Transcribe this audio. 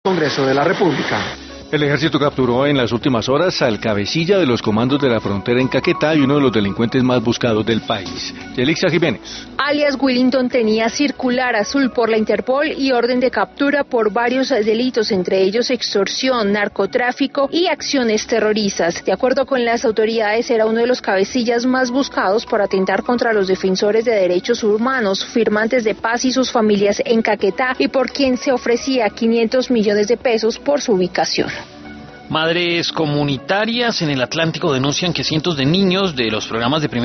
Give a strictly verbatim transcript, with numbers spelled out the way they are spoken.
Congreso de la República. El ejército capturó en las últimas horas al cabecilla de los comandos de la frontera en Caquetá y uno de los delincuentes más buscados del país, Yelixa Jiménez. Alias Willington tenía circular azul por la Interpol y orden de captura por varios delitos, entre ellos extorsión, narcotráfico y acciones terroristas. De acuerdo con las autoridades, era uno de los cabecillas más buscados por atentar contra los defensores de derechos humanos, firmantes de paz y sus familias en Caquetá, y por quien se ofrecía quinientos millones de pesos por su ubicación. Madres comunitarias en el Atlántico denuncian que cientos de niños de los programas de primera